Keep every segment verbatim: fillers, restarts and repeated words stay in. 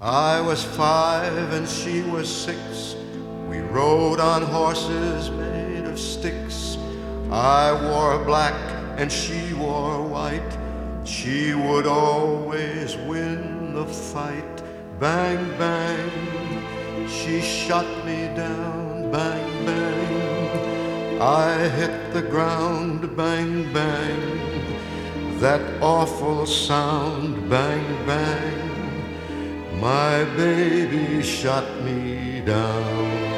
I was five and she was six. We rode on horses made of sticks. I wore black and she wore white. She would always win the fight. Bang, bang, she shot me down. Bang, bang, I hit the ground. Bang, bang, that awful sound. Bang, bang, my baby shot me down.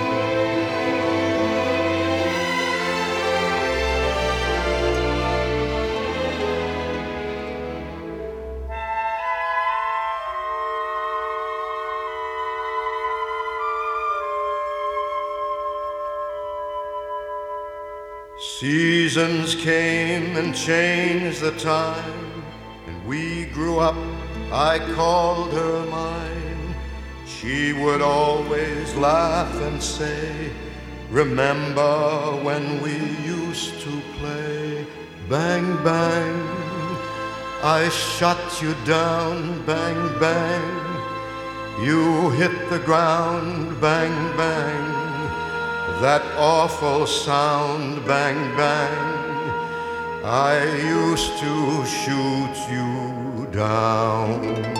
Seasons came and changed the time, and we grew up. I called her mine. She would always laugh and say, remember when we used to play. Bang, bang, I shot you down. Bang, bang, you hit the ground. Bang, bang, that awful sound. Bang, bang, I used to shoot you down.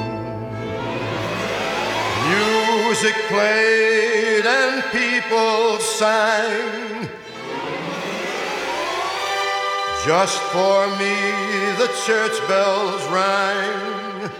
Music played and people sang. Just for me the church bells rang.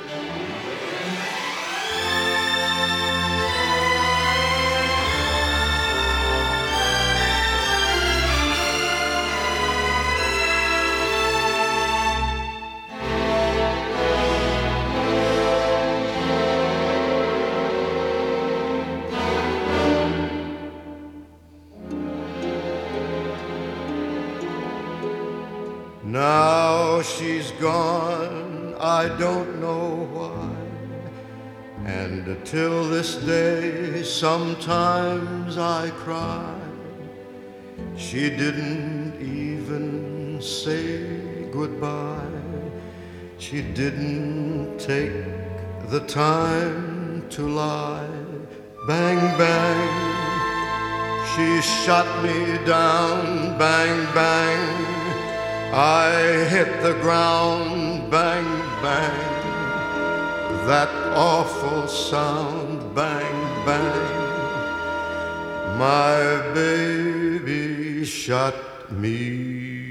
Now she's gone, I don't know why. And till this day sometimes I cry. She didn't even say goodbye. She didn't take the time to lie. Bang, bang, she shot me down. Bang, bang, I hit the ground. Bang, bang, that awful sound. Bang, bang, my baby shot me